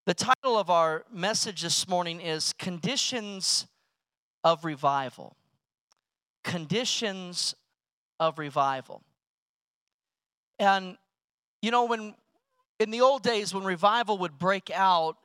The title of our message this morning is Conditions of Revival. Conditions of Revival. And, when in the old days when revival would break out,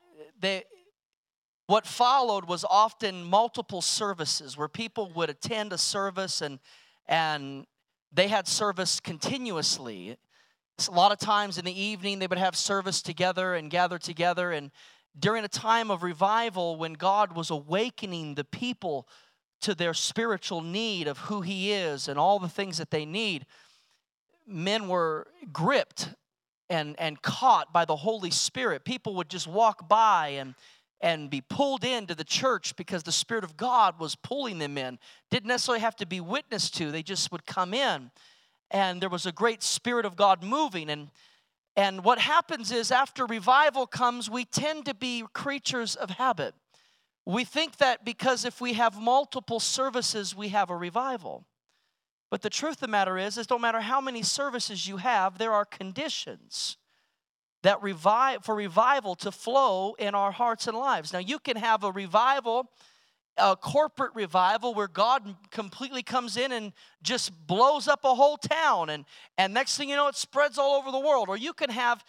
what followed was often multiple services where people would attend a service and they had service continuously. A lot of times in the evening, they would have service together and gather together. And during a time of revival, when God was awakening the people to their spiritual need of who He is and all the things that they need, men were gripped and caught by the Holy Spirit. People would just walk by and be pulled into the church because the Spirit of God was pulling them in. Didn't necessarily have to be witnessed to. They just would come in. And there was a great Spirit of God moving. And what happens is after revival comes, we tend to be creatures of habit. We think that because if we have multiple services, we have a revival. But the truth of the matter is no matter how many services you have, there are conditions that for revival to flow in our hearts and lives. Now, you can have a revival, a corporate revival where God completely comes in and just blows up a whole town, and next thing you know, it spreads all over the world. Or you can have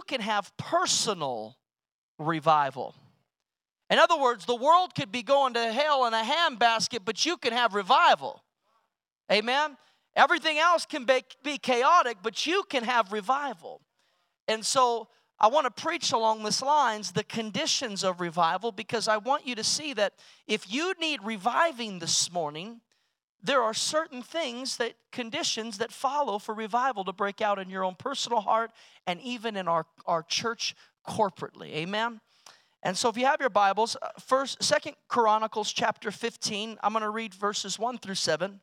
personal revival. In other words, the world could be going to hell in a handbasket, but you can have revival. Amen? Everything else can be chaotic, but you can have revival. And so I want to preach along this lines, the conditions of revival, because I want you to see that if you need reviving this morning, there are certain conditions that follow for revival to break out in your own personal heart and even in our church corporately. Amen? And so if you have your Bibles, 2 Chronicles chapter 15, I'm going to read verses 1 through 7.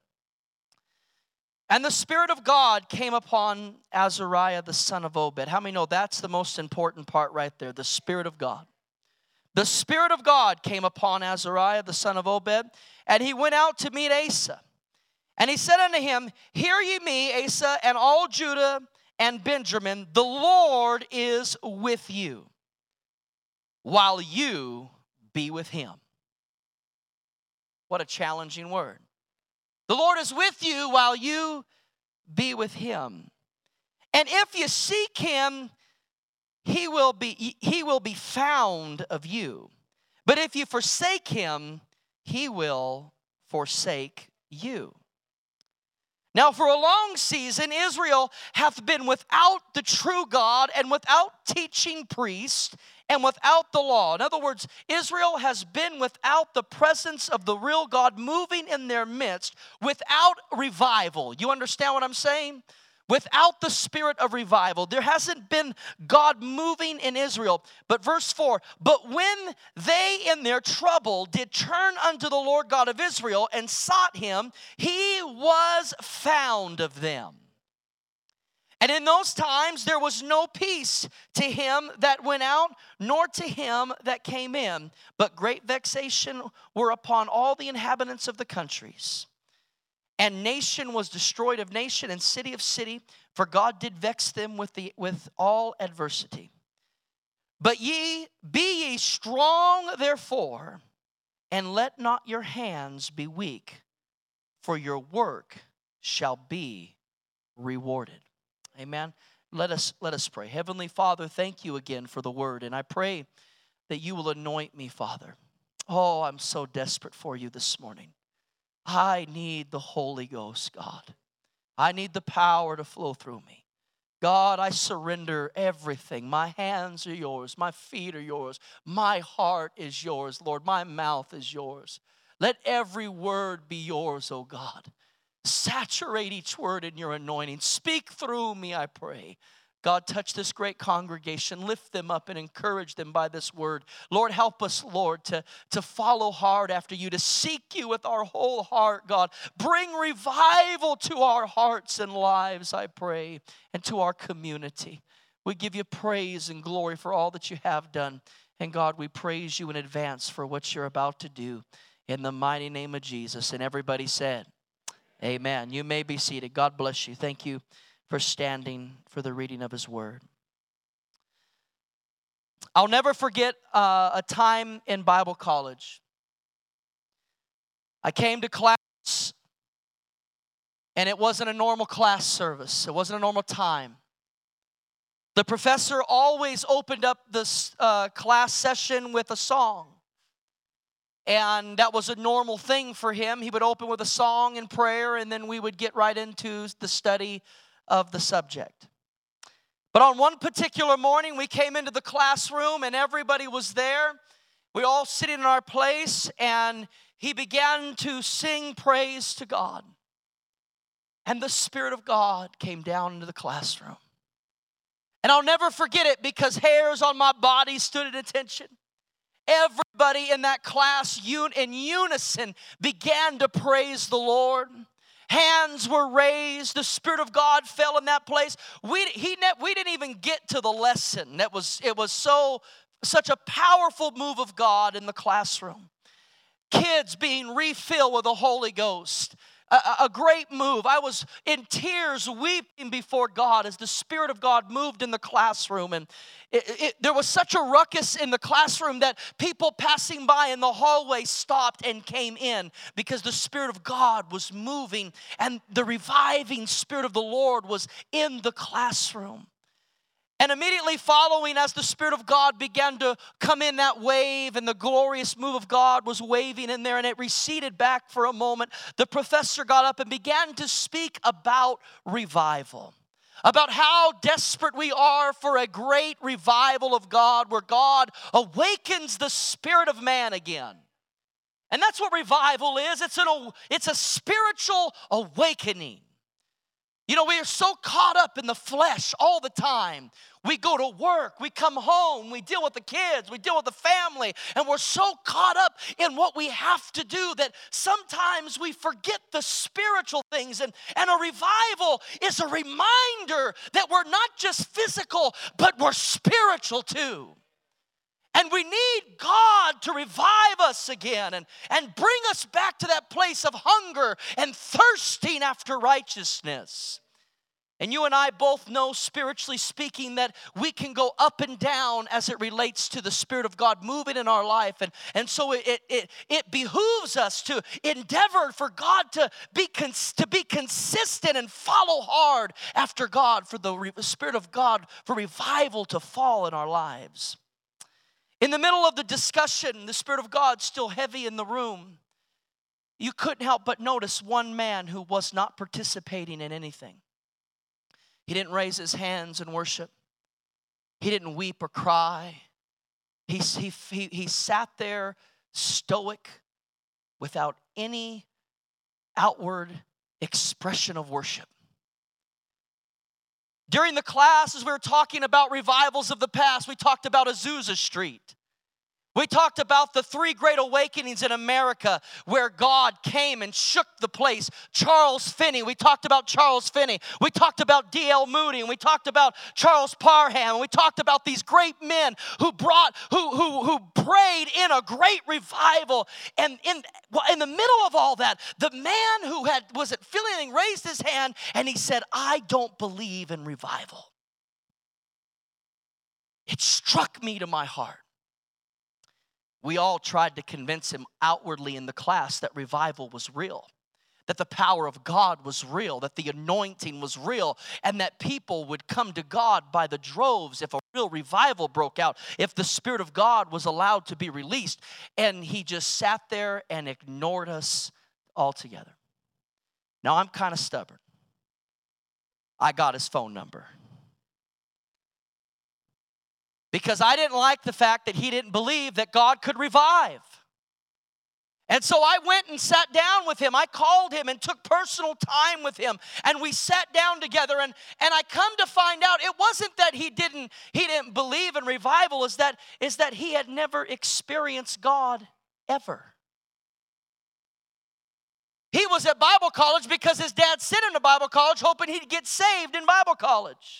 And the Spirit of God came upon Azariah, the son of Obed. How many know that's the most important part right there? The Spirit of God. The Spirit of God came upon Azariah, the son of Obed, and he went out to meet Asa. And he said unto him, Hear ye me, Asa, and all Judah and Benjamin, the Lord is with you, while you be with him. What a challenging word. The Lord is with you while you be with him. And if you seek him, he will be found of you. But if you forsake him, he will forsake you. Now for a long season, Israel hath been without the true God and without teaching priest and without the law. In other words, Israel has been without the presence of the real God moving in their midst, without revival. You understand what I'm saying? Without the spirit of revival. There hasn't been God moving in Israel. But verse 4, But when they in their trouble did turn unto the Lord God of Israel and sought him, he was found of them. And in those times there was no peace to him that went out, nor to him that came in, but great vexation were upon all the inhabitants of the countries. And nation was destroyed of nation, and city of city, for God did vex them with all adversity. But be ye strong therefore, and let not your hands be weak, for your work shall be rewarded. Amen. Let us pray. Heavenly Father, thank you again for the word. And I pray that you will anoint me, Father. Oh, I'm so desperate for you this morning. I need the Holy Ghost, God. I need the power to flow through me. God, I surrender everything. My hands are yours. My feet are yours. My heart is yours, Lord. My mouth is yours. Let every word be yours, oh God. Saturate each word in your anointing. Speak through me, I pray. God, touch this great congregation. Lift them up and encourage them by this word. Lord, help us, Lord, to follow hard after you, to seek you with our whole heart, God. Bring revival to our hearts and lives, I pray, and to our community. We give you praise and glory for all that you have done. And God, we praise you in advance for what you're about to do. In the mighty name of Jesus. And everybody said, Amen. You may be seated. God bless you. Thank you for standing for the reading of his word. I'll never forget a time in Bible college. I came to class, and it wasn't a normal class service. It wasn't a normal time. The professor always opened up this class session with a song. And that was a normal thing for him. He would open with a song and prayer, and then we would get right into the study of the subject. But on one particular morning, we came into the classroom, and everybody was there. We all sitting in our place, and he began to sing praise to God. And the Spirit of God came down into the classroom. And I'll never forget it because hairs on my body stood at attention. Everybody in that class in unison began to praise the Lord. Hands were raised. The Spirit of God fell in that place. We didn't even get to the lesson. It was such a powerful move of God in the classroom. Kids being refilled with the Holy Ghost. A great move. I was in tears weeping before God as the Spirit of God moved in the classroom. And there was such a ruckus in the classroom that people passing by in the hallway stopped and came in because the Spirit of God was moving and the reviving Spirit of the Lord was in the classroom. And immediately following, as the Spirit of God began to come in that wave and the glorious move of God was waving in there and it receded back for a moment, the professor got up and began to speak about revival. About how desperate we are for a great revival of God where God awakens the spirit of man again. And that's what revival is. It's a spiritual awakening. You know, we are so caught up in the flesh all the time. We go to work, we come home, we deal with the kids, we deal with the family, and we're so caught up in what we have to do that sometimes we forget the spiritual things. And a revival is a reminder that we're not just physical, but we're spiritual too. And we need God to revive us again and bring us back to that place of hunger and thirsting after righteousness. And you and I both know, spiritually speaking, that we can go up and down as it relates to the Spirit of God moving in our life. And so it behooves us to endeavor for God to be consistent and follow hard after God, for the Spirit of God, for revival to fall in our lives. In the middle of the discussion, the Spirit of God still heavy in the room. You couldn't help but notice one man who was not participating in anything. He didn't raise his hands in worship. He didn't weep or cry. He sat there stoic without any outward expression of worship. During the class, as we were talking about revivals of the past, we talked about Azusa Street. We talked about the 3 great awakenings in America where God came and shook the place. Charles Finney, we talked about Charles Finney. We talked about D.L. Moody, and we talked about Charles Parham. And we talked about these great men who prayed in a great revival. And in the middle of all that, the man who wasn't feeling anything raised his hand and he said, "I don't believe in revival." It struck me to my heart. We all tried to convince him outwardly in the class that revival was real, that the power of God was real, that the anointing was real, and that people would come to God by the droves if a real revival broke out, if the Spirit of God was allowed to be released. And he just sat there and ignored us altogether. Now, I'm kind of stubborn. I got his phone number. Because I didn't like the fact that he didn't believe that God could revive. And so I went and sat down with him. I called him and took personal time with him. And we sat down together. And I come to find out it wasn't that he didn't believe in revival, is that he had never experienced God ever. He was at Bible college because his dad sent him to Bible college hoping he'd get saved in Bible college.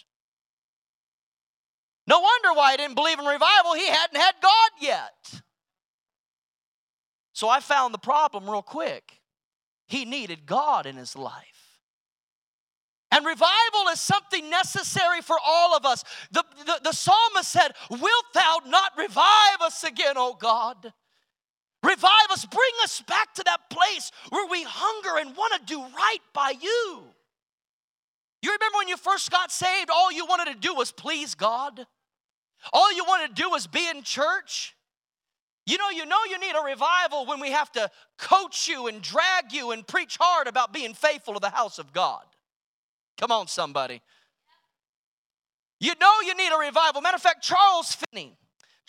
No wonder why he didn't believe in revival. He hadn't had God yet. So I found the problem real quick. He needed God in his life. And revival is something necessary for all of us. The psalmist said, wilt thou not revive us again, O God? Revive us, bring us back to that place where we hunger and want to do right by you. You remember when you first got saved, all you wanted to do was please God? All you wanted to do was be in church? You know you need a revival when we have to coach you and drag you and preach hard about being faithful to the house of God. Come on, somebody. You know you need a revival. Matter of fact, Charles Finney,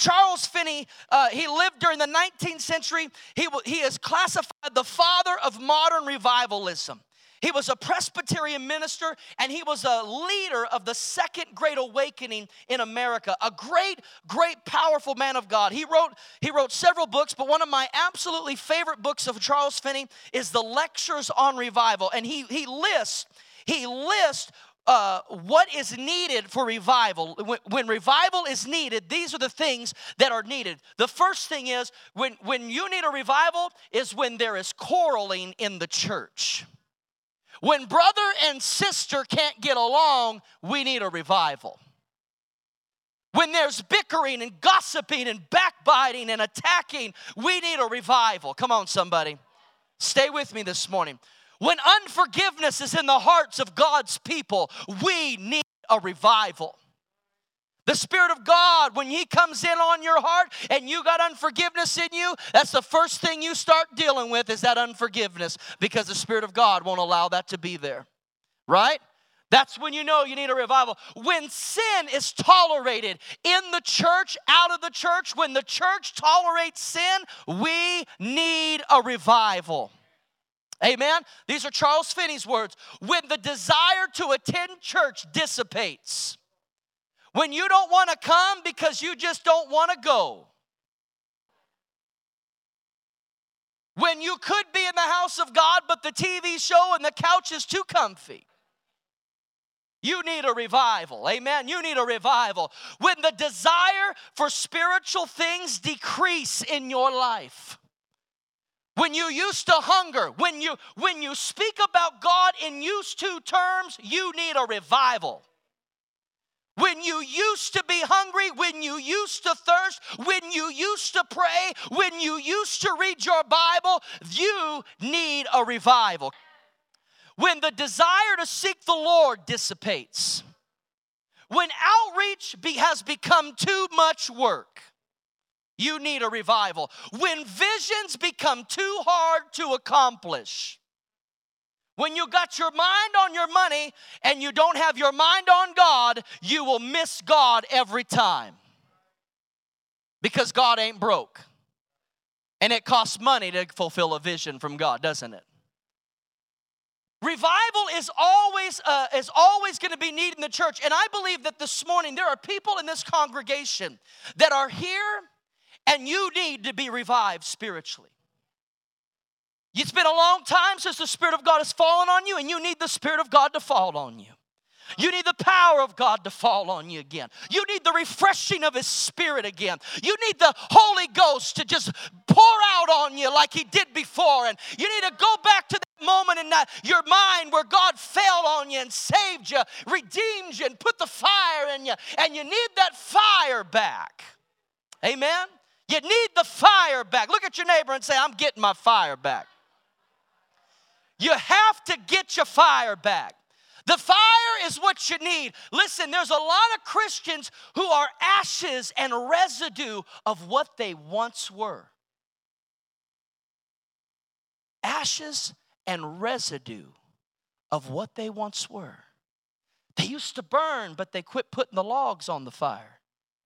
he lived during the 19th century. He is classified the father of modern revivalism. He was a Presbyterian minister, and he was a leader of the Second Great Awakening in America. A great, great, powerful man of God. He wrote several books, but one of my absolutely favorite books of Charles Finney is the Lectures on Revival. And he lists what is needed for revival. When revival is needed, these are the things that are needed. The first thing is, when you need a revival, is when there is quarreling in the church. When brother and sister can't get along, we need a revival. When there's bickering and gossiping and backbiting and attacking, we need a revival. Come on, somebody. Stay with me this morning. When unforgiveness is in the hearts of God's people, we need a revival. The Spirit of God, when He comes in on your heart and you got unforgiveness in you, that's the first thing you start dealing with is that unforgiveness, because the Spirit of God won't allow that to be there, right? That's when you know you need a revival. When sin is tolerated in the church, out of the church, when the church tolerates sin, we need a revival. Amen? These are Charles Finney's words. When the desire to attend church dissipates, when you don't want to come because you just don't want to go, when you could be in the house of God but the TV show and the couch is too comfy, you need a revival. Amen? You need a revival. When the desire for spiritual things decrease in your life, when you used to hunger, when you speak about God in used to terms, you need a revival. When you used to be hungry, when you used to thirst, when you used to pray, when you used to read your Bible, you need a revival. When the desire to seek the Lord dissipates, when outreach has become too much work, you need a revival. When visions become too hard to accomplish, when you got your mind on your money and you don't have your mind on God, you will miss God every time. Because God ain't broke. And it costs money to fulfill a vision from God, doesn't it? Revival is always going to be needed in the church. And I believe that this morning there are people in this congregation that are here and you need to be revived spiritually. It's been a long time since the Spirit of God has fallen on you, and you need the Spirit of God to fall on you. You need the power of God to fall on you again. You need the refreshing of His Spirit again. You need the Holy Ghost to just pour out on you like He did before. And you need to go back to that moment in your mind where God fell on you and saved you, redeemed you, and put the fire in you. And you need that fire back. Amen? You need the fire back. Look at your neighbor and say, I'm getting my fire back. You have to get your fire back. The fire is what you need. Listen, there's a lot of Christians who are ashes and residue of what they once were. Ashes and residue of what they once were. They used to burn, but they quit putting the logs on the fire.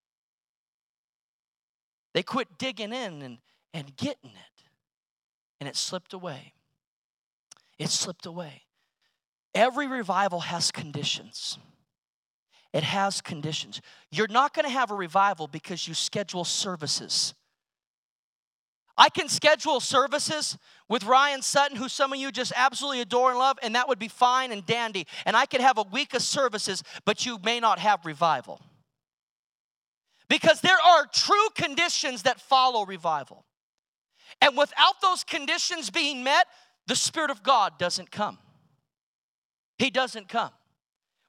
They quit digging in and getting it. And it slipped away. It slipped away. Every revival has conditions. It has conditions. You're not going to have a revival because you schedule services. I can schedule services with Ryan Sutton, who some of you just absolutely adore and love, and that would be fine and dandy. And I could have a week of services, but you may not have revival. Because there are true conditions that follow revival. And without those conditions being met, the Spirit of God doesn't come. He doesn't come.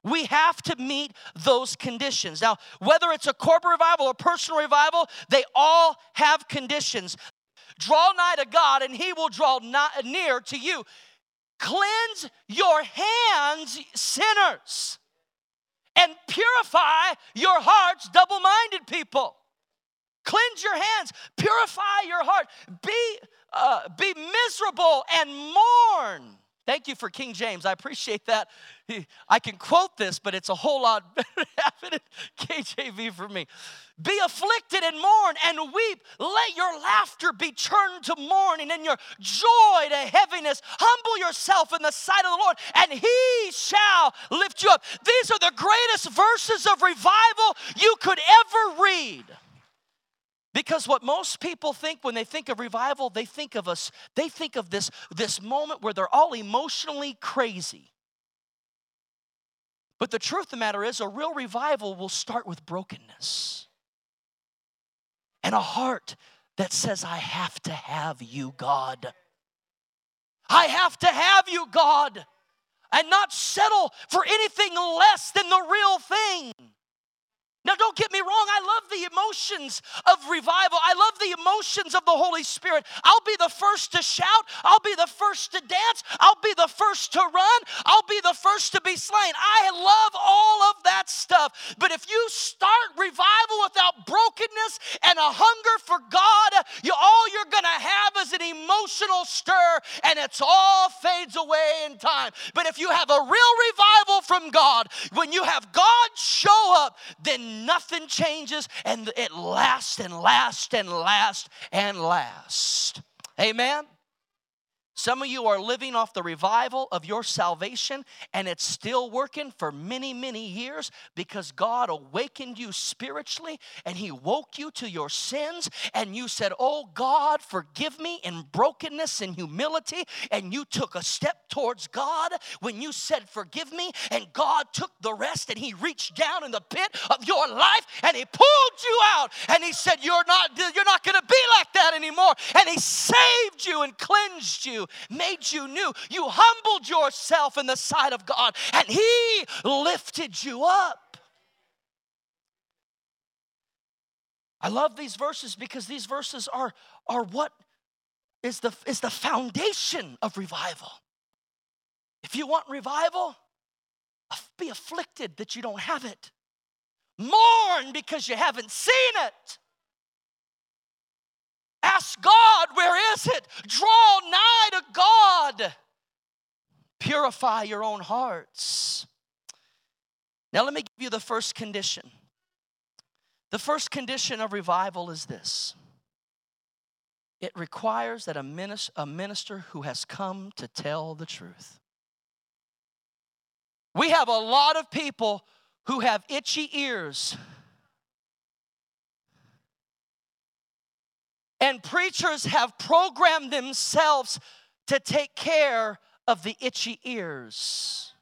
We have to meet those conditions. Now, whether it's a corporate revival or personal revival, they all have conditions. Draw nigh to God, and He will draw near to you. Cleanse your hands, sinners, and purify your hearts, double-minded people. Cleanse your hands, purify your heart, be miserable and mourn. Thank you for King James. I appreciate that. I can quote this, but it's a whole lot better to have it in KJV for me. Be afflicted and mourn and weep. Let your laughter be turned to mourning and your joy to heaviness. Humble yourself in the sight of the Lord, and He shall lift you up. These are the greatest verses of revival you could ever read. Because what most people think when they think of revival, they think of this moment where they're all emotionally crazy. But the truth of the matter is, a real revival will start with brokenness. And a heart that says, I have to have you, God. I have to have you, God. And not settle for anything less than the real thing. Now, don't get me wrong, I love the emotions of revival. I love the emotions of the Holy Spirit. I'll be the first to shout. I'll be the first to dance. I'll be the first to run. I'll be the first to be slain. I love all of that stuff. But if you start revival without brokenness and a hunger for God, all you're going to have is an emotional stir, and it's all fades away in time. But if you have a real revival from God, when you have God show up, then nothing changes, and it lasts and lasts and lasts and lasts. Amen? Some of you are living off the revival of your salvation, and it's still working for many, many years because God awakened you spiritually, and He woke you to your sins, and you said, oh God, forgive me, in brokenness and humility, and you took a step towards God when you said, forgive me, and God took the rest, and He reached down in the pit of your life, and He pulled you out, and He said, you're not going to be like that anymore, and He saved you and cleansed you, made you new. You humbled yourself in the sight of God, and He lifted you up. I love these verses because these verses are what is the foundation of revival. If you want revival, be afflicted that you don't have it. Mourn because you haven't seen it. Ask God, where is it? Draw nigh to God. Purify your own hearts. Now let me give you the first condition. The first condition of revival is this. It requires that a minister who has come to tell the truth. We have a lot of people who have itchy ears. And preachers have programmed themselves to take care of the itchy ears.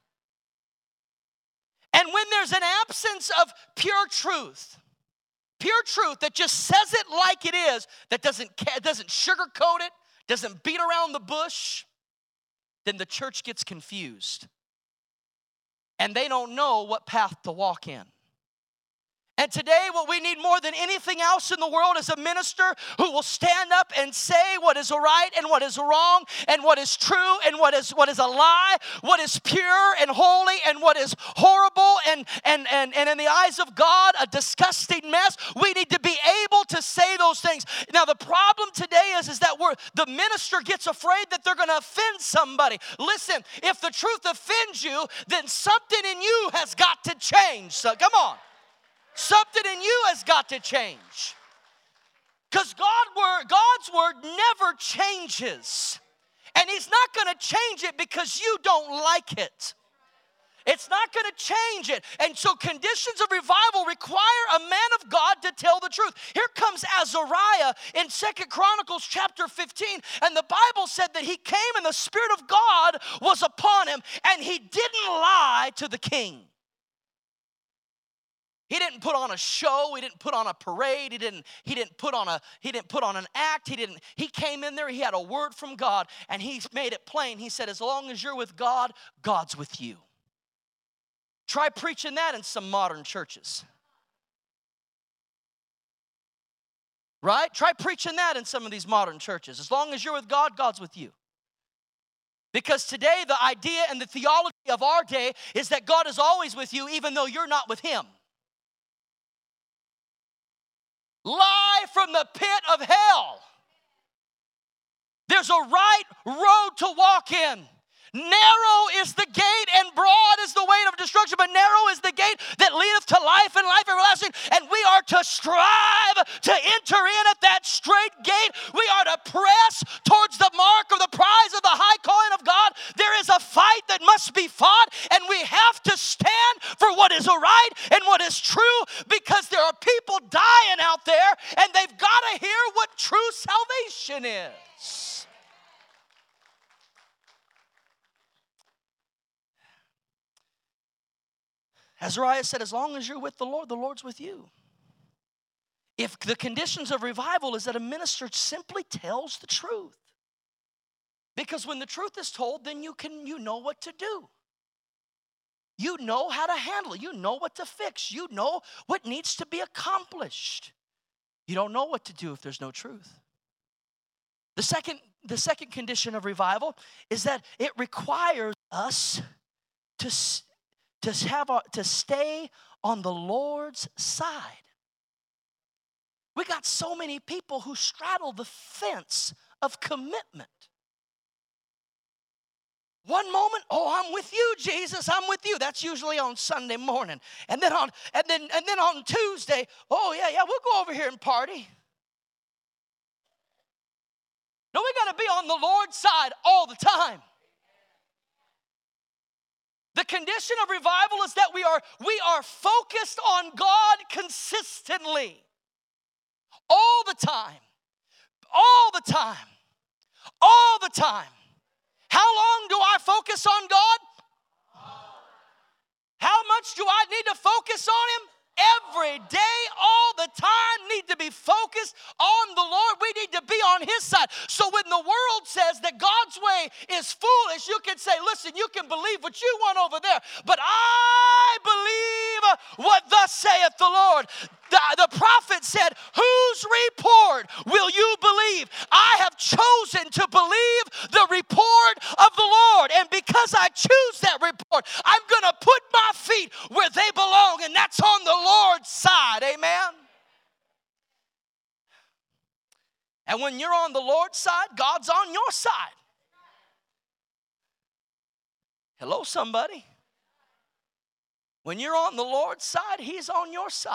And when there's an absence of pure truth that just says it like it is, that doesn't sugarcoat it, doesn't beat around the bush, then the church gets confused. And they don't know what path to walk in. And today, what we need more than anything else in the world is a minister who will stand up and say what is right and what is wrong and what is true and what is a lie, what is pure and holy and what is horrible and in the eyes of God, a disgusting mess. We need to be able to say those things. Now, the problem today is that the minister gets afraid that they're going to offend somebody. Listen, if the truth offends you, then something in you has got to change. So come on. Something in you has got to change. Because God's word never changes. And He's not going to change it because you don't like it. It's not going to change it. And so conditions of revival require a man of God to tell the truth. Here comes Azariah in 2 Chronicles chapter 15. And the Bible said that he came and the Spirit of God was upon him. And he didn't lie to the king. He didn't put on a show. He didn't put on a parade. He didn't put on an act. He came in there. He had a word from God, and he made it plain. He said, as long as you're with God, God's with you. Try preaching that in some modern churches. Right? Try preaching that in some of these modern churches. As long as you're with God, God's with you. Because today, the idea and the theology of our day is that God is always with you, even though you're not with Him. Lie from the pit of hell. There's a right road to walk in. Narrow is the gate and broad is the way of destruction, but narrow is the gate that leadeth to life and life everlasting. And we are to strive to enter in at that straight gate. We are to press towards the mark of the prize of the high calling of God. There is a fight that must be fought, and we have to stand for what is right and what is true, because there are people dying out there, and they've got to hear what true salvation is. Azariah said, as long as you're with the Lord's with you. If the conditions of revival is that a minister simply tells the truth. Because when the truth is told, then you know what to do. You know how to handle it. You know what to fix. You know what needs to be accomplished. You don't know what to do if there's no truth. The second condition of revival is that it requires us to stay on the Lord's side. We got so many people who straddle the fence of commitment. One moment, oh, I'm with you, Jesus, I'm with you. That's usually on Sunday morning. And then on Tuesday, oh yeah, we'll go over here and party. No, we got to be on the Lord's side all the time. The condition of revival is that we are focused on God consistently. All the time. All the time. All the time. How long do I focus on God? How much do I need to focus on Him? Every day, all the time, need to be focused on the Lord. We need to be on His side. So when the world says that God's way is foolish, you can say, listen, you can believe what you want over there, but I believe what thus saith the Lord. The prophet said, whose report will you believe? I have chosen to believe the report of the Lord. And because I choose that report, I'm going to put my feet where they belong, and that's on the Lord's side. Amen? And when you're on the Lord's side, God's on your side. Hello, somebody. When you're on the Lord's side, He's on your side.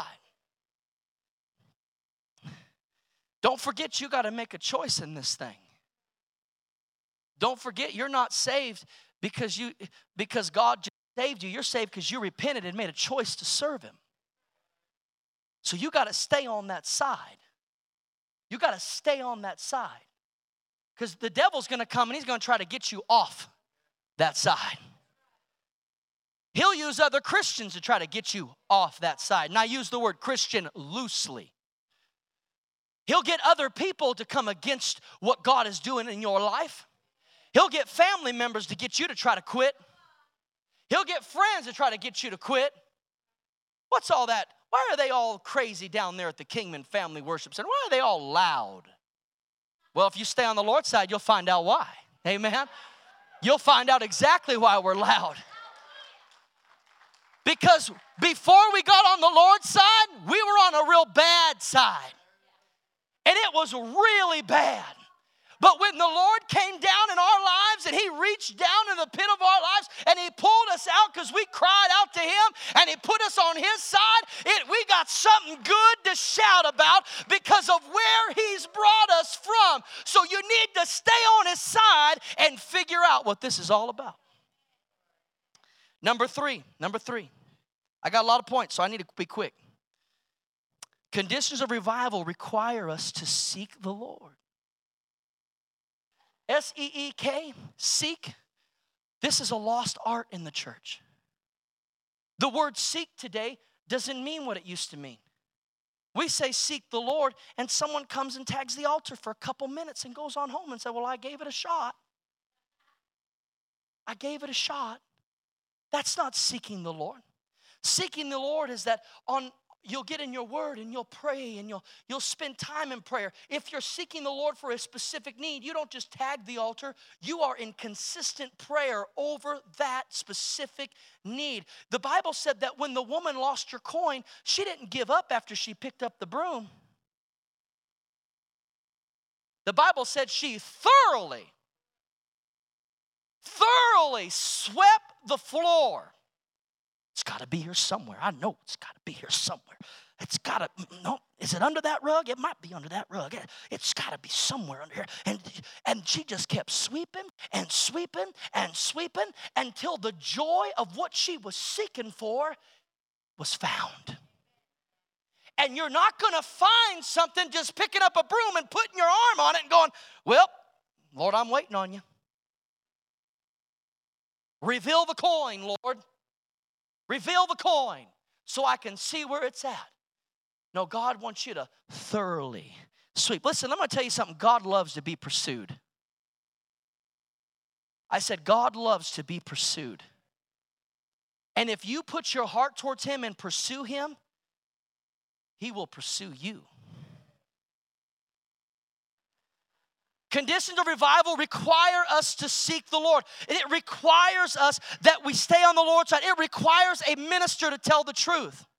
Don't forget, you got to make a choice in this thing. Don't forget, you're not saved because God just saved you. You're saved because you repented and made a choice to serve Him. So you got to stay on that side. You got to stay on that side. Because the devil's going to come and he's going to try to get you off that side. He'll use other Christians to try to get you off that side. And I use the word Christian loosely. He'll get other people to come against what God is doing in your life. He'll get family members to get you to try to quit. He'll get friends to try to get you to quit. What's all that? Why are they all crazy down there at the Kingman Family Worship Center? Why are they all loud? Well, if you stay on the Lord's side, you'll find out why. Amen? You'll find out exactly why we're loud. Because before we got on the Lord's side, we were on a real bad side. And it was really bad. But when the Lord came down in our lives and He reached down in the pit of our lives and He pulled us out because we cried out to Him and He put us on His side, we got something good to shout about because of where He's brought us from. So you need to stay on His side and figure out what this is all about. Number three. I got a lot of points, so I need to be quick. Conditions of revival require us to seek the Lord. S-E-E-K, seek. This is a lost art in the church. The word seek today doesn't mean what it used to mean. We say seek the Lord, and someone comes and tags the altar for a couple minutes and goes on home and says, well, I gave it a shot. I gave it a shot. That's not seeking the Lord. Seeking the Lord is that you'll get in your word and you'll pray and you'll spend time in prayer. If you're seeking the Lord for a specific need, you don't just tag the altar. You are in consistent prayer over that specific need. The Bible said that when the woman lost her coin, she didn't give up after she picked up the broom. The Bible said she thoroughly swept the floor. It's got to be here somewhere. I know it's got to be here somewhere. It's got to, no, is it under that rug? It might be under that rug. It's got to be somewhere under here. And she just kept sweeping and sweeping and sweeping until the joy of what she was seeking for was found. And you're not going to find something just picking up a broom and putting your arm on it and going, well, Lord, I'm waiting on you. Reveal the coin, Lord. Reveal the coin so I can see where it's at. No, God wants you to thoroughly sweep. Listen, I'm going to tell you something. God loves to be pursued. I said God loves to be pursued. And if you put your heart towards Him and pursue Him, He will pursue you. Conditions of revival require us to seek the Lord. It requires us that we stay on the Lord's side. It requires a minister to tell the truth.